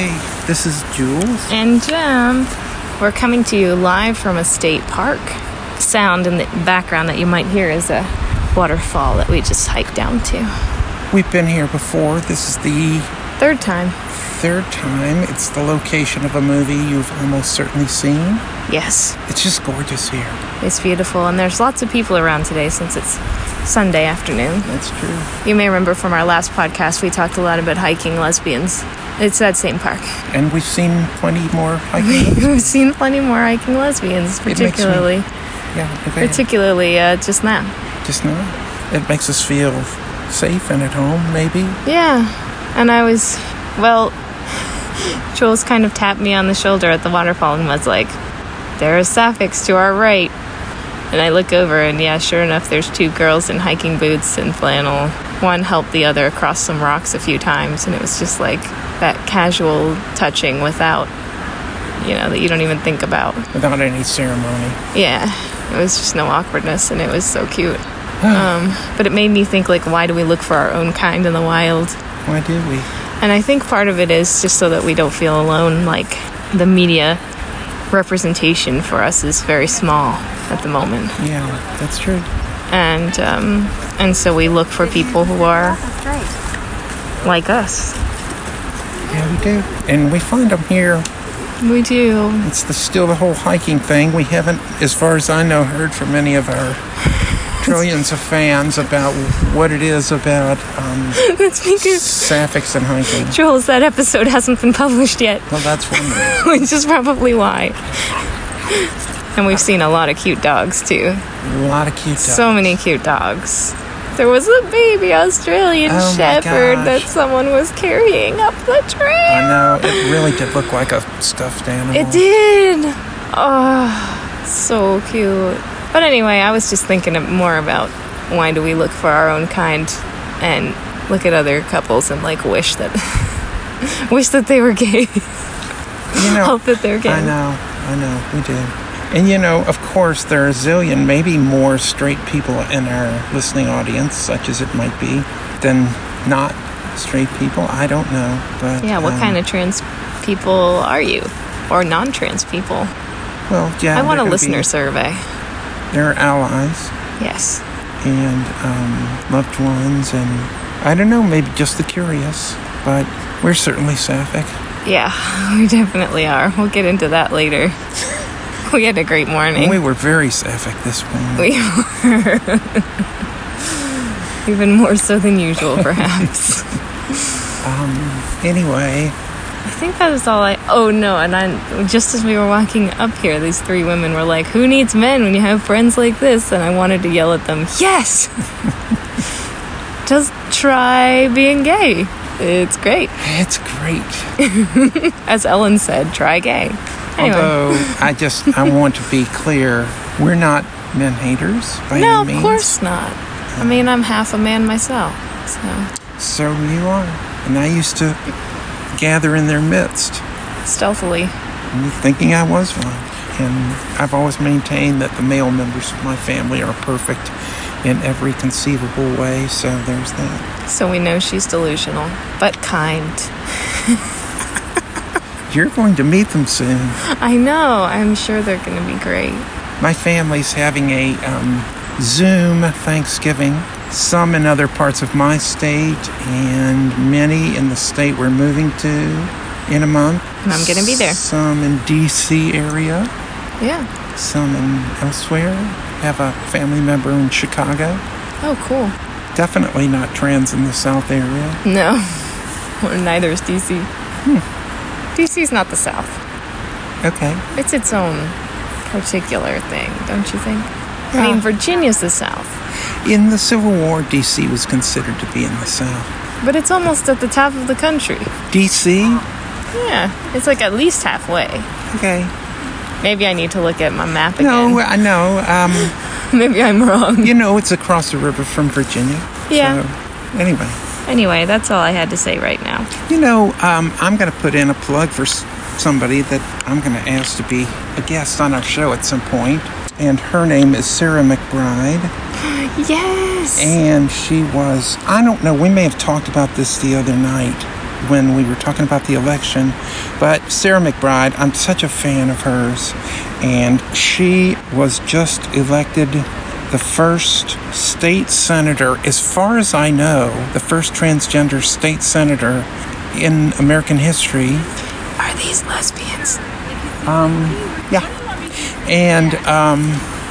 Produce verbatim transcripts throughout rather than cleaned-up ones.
Hey, this is Jules. And Jim. We're coming to you live from a state park. Sound in the background that you might hear is a waterfall that we just hiked down to. We've been here before. This is the Third time. third time. It's the location of a movie you've almost certainly seen. Yes. It's just gorgeous here. It's beautiful, and there's lots of people around today since it's Sunday afternoon. That's true. You may remember from our last podcast, we talked a lot about hiking lesbians. It's that same park. And we've seen plenty more hiking. We've seen plenty more hiking lesbians, particularly. Me, yeah, okay. Particularly uh, just now. Just now. It makes us feel safe and at home, maybe. Yeah. And I was, well, Jules kind of tapped me on the shoulder at the waterfall and was like, there are sapphics to our right. And I look over and yeah, sure enough, there's two girls in hiking boots and flannel. One helped the other across some rocks a few times, and it was just like that casual touching without, you know, that you don't even think about. Without any ceremony. Yeah, it was just no awkwardness, and it was so cute. um, but it made me think, like, why do we look for our own kind in the wild? Why do we? And I think part of it is just so that we don't feel alone. Like, the media representation for us is very small at the moment. Yeah, that's true. And um, and so we look for people who are like us. Yeah, we do. And we find them here. We do. It's the, still the whole hiking thing. We haven't, as far as I know, heard from any of our trillions of fans about what it is about um, That's because sapphics and hiking. Jules, that episode hasn't been published yet. Well, that's one reason. Which is probably why. And we've seen a lot of cute dogs, too. A lot of cute dogs. So many cute dogs. There was a baby Australian oh shepherd that someone was carrying up the trail. I know. It really did look like a stuffed animal. It did. Oh, so cute. But anyway, I was just thinking more about why do we look for our own kind and look at other couples and, like, wish that wish that they were gay. You know, hope that they're gay. I know. I know. We do. And, you know, of course, there are a zillion, maybe more straight people in our listening audience, such as it might be, than not straight people. I don't know. But yeah, what um, kind of trans people are you? Or non-trans people? Well, yeah. I want a listener be, survey. There are allies. Yes. And um, loved ones, and I don't know, maybe just the curious. But we're certainly sapphic. Yeah, we definitely are. We'll get into that later. We had a great morning. We were very sapphic this morning. We were. Even more so than usual, perhaps. um. Anyway. I think that was all I... Oh, no, and I, just as we were walking up here, these three women were like, who needs men when you have friends like this? And I wanted to yell at them, yes! Just try being gay. It's great. It's great. As Ellen said, try gay. Anyway. Although, I just, I want to be clear, we're not men haters by no, any means. No, of course not. I mean, I'm half a man myself, so... So you are. And I used to gather in their midst. Stealthily. Thinking I was one. And I've always maintained that the male members of my family are perfect in every conceivable way, so there's that. So we know she's delusional, but kind. You're going to meet them soon. I know. I'm sure they're going to be great. My family's having a um, Zoom Thanksgiving. Some in other parts of my state, and many in the state we're moving to in a month. And I'm going to be there. Some in D C area. Yeah. Some in elsewhere. Have a family member in Chicago. Oh, cool. Definitely not trans in the South area. No. Or neither is D C. Hmm. D C's not the South. Okay. It's its own particular thing, don't you think? I mean, Virginia's the South. In the Civil War, D C was considered to be in the South. But it's almost at the top of the country. D C? Yeah, it's like at least halfway. Okay. Maybe I need to look at my map again. No, I know. Um, Maybe I'm wrong. You know, it's across the river from Virginia. Yeah. So, anyway. Anyway, that's all I had to say right now. You know, um, I'm going to put in a plug for somebody that I'm going to ask to be a guest on our show at some point. And her name is Sarah McBride. Yes. And she was, I don't know, we may have talked about this the other night. when we were talking about the election. But Sarah McBride, I'm such a fan of hers, and she was just elected the first state senator, as far as I know, the first transgender state senator in American history. Are these lesbians? Um, yeah. And um,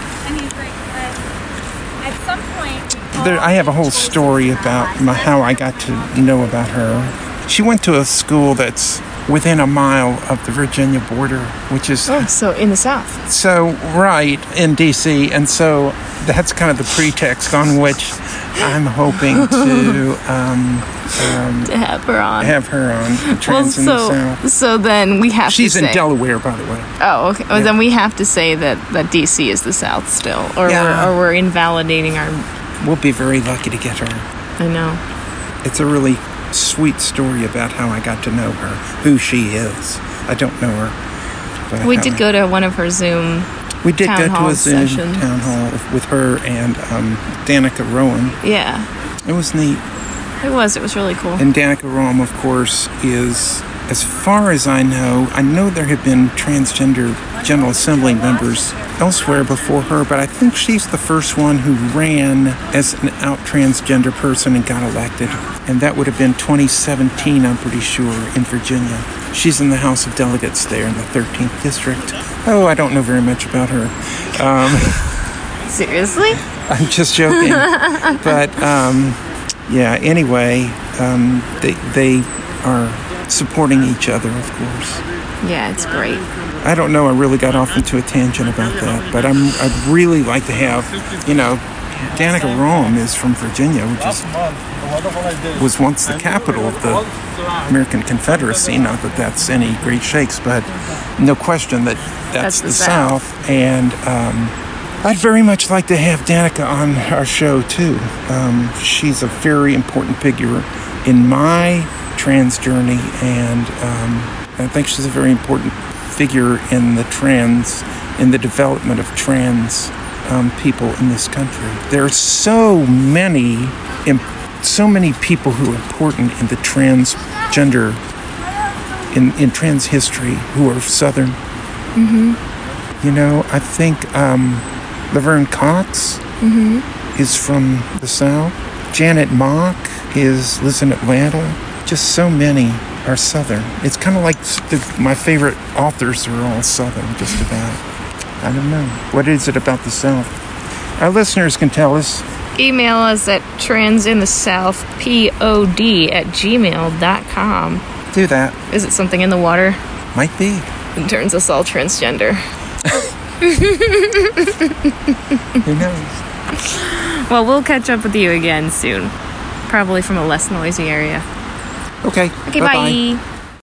there, I have a whole story about my, how I got to know about her. She went to a school that's within a mile of the Virginia border, which is... Oh, so in the South. So, right, in D C, and so that's kind of the pretext on which I'm hoping to um, um, to have her on. Have her on. Trans well, in so, the South. So then we have She's to say... in Delaware, by the way. Oh, okay. Well, yeah. then we have to say that, that D C is the South still, or, yeah. we're, or we're invalidating our... We'll be very lucky to get her. I know. It's a really sweet story about how I got to know her, who she is. I don't know her. But we did go to one of her Zoom We did town go to a Zoom sessions. town hall with her and um, Danica Rowan. Yeah. It was neat. It was. It was really cool. And Danica Rowan, of course, is, as far as I know, I know there have been transgender General Assembly members elsewhere before her, but I think she's the first one who ran as an out transgender person and got elected. And that would have been twenty seventeen, I'm pretty sure, in Virginia. She's in the House of Delegates there in the thirteenth District. Oh, I don't know very much about her. Um, Seriously? I'm just joking. But, um, yeah, anyway, um, they, they are supporting each other, of course. Yeah, it's great. I don't know, I really got off into a tangent about that, but I'm, I'd really like to have, you know, Danica Rowan is from Virginia, which is, was once the capital of the American Confederacy. Not that that's any great shakes, but no question that that's, That's the the South. South. And um, I'd very much like to have Danica on our show, too. Um, she's a very important figure in my trans journey, and um, I think she's a very important figure in the trans, in the development of trans um, people in this country. There are so many, so many people who are important in the transgender, in, in trans history, who are Southern. Mm-hmm. You know, I think um, Laverne Cox Mm-hmm. is from the South. Janet Mock is lives in Atlanta. Just so many are Southern. It's kind of like the, my favorite authors are all Southern, just about. I don't know. What is it about the South? Our listeners can tell us. Email us at transinthesouthpod at gmail dot com. Do that. Is it something in the water? Might be. It turns us all transgender. Who knows? Well, we'll catch up with you again soon. Probably from a less noisy area. Okay. Okay, bye-bye. bye.